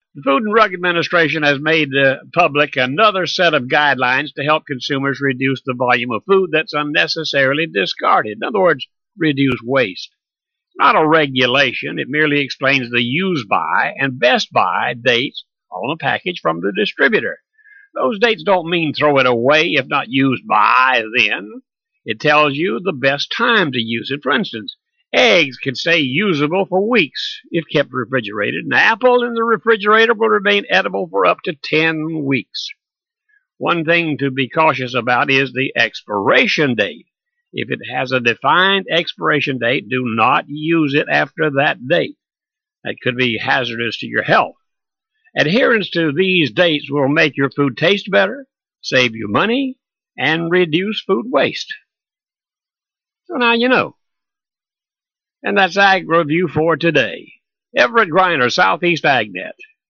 The Food and Drug Administration has made public another set of guidelines to help consumers reduce the volume of food that's unnecessarily discarded. In other words, reduce waste. It's not a regulation. It merely explains the use by and best by dates on a package from the distributor. Those dates don't mean throw it away if not used by then. It tells you the best time to use it. For instance, eggs can stay usable for weeks if kept refrigerated. An apple in the refrigerator will remain edible for up to 10 weeks. One thing to be cautious about is the expiration date. If it has a defined expiration date, do not use it after that date. That could be hazardous to your health. Adherence to these dates will make your food taste better, save you money, and reduce food waste. So now you know. And that's Ag Review for today. Everett Griner, Southeast AgNet.